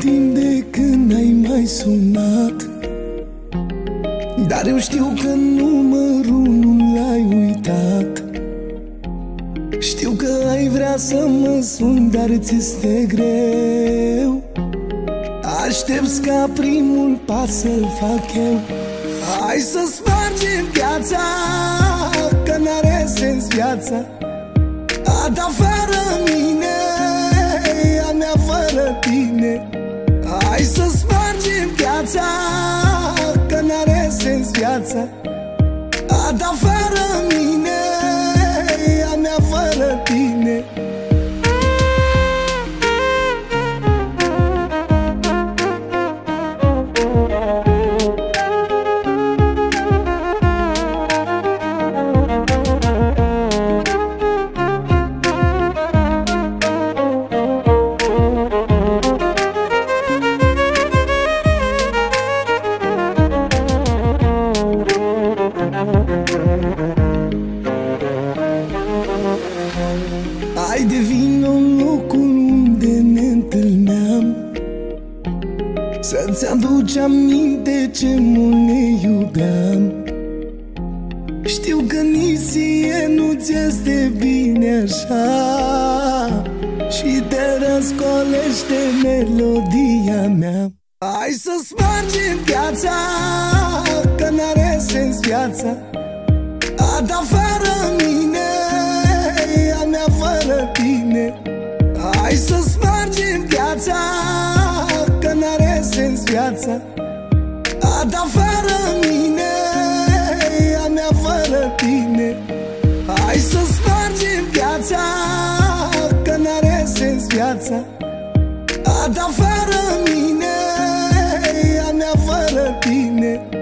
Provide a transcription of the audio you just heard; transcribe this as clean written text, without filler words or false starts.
timp de când ai mai sunat, dar eu știu că numărul nu l-ai uitat. Știu că ai vrea să mă suni, dar ți-este greu. Aștepți ca primul pas să-l fac eu. Hai să spargem viața, că n-are sens viața a ta fără mine, a mea fără tine. Hai să spargem viața, că n-are sens viața a ta fără mine, a mea fără tine. Hai de vino în locul unde ne întâlneam, să-ți aduci aminte ce mult ne iubeam. Știu că nici ție nu-ți este bine așa și te răscolește melodia mea. Hai să spargem viața, că n-are sens viața a ta fără mine, a mea fără tine. Hai să spargem viața, că n-are sens viața a ta fără mine, a mea fără tine. Hai să spargem viața, că n-are sens viața a ta fără mine, a mea fără tine.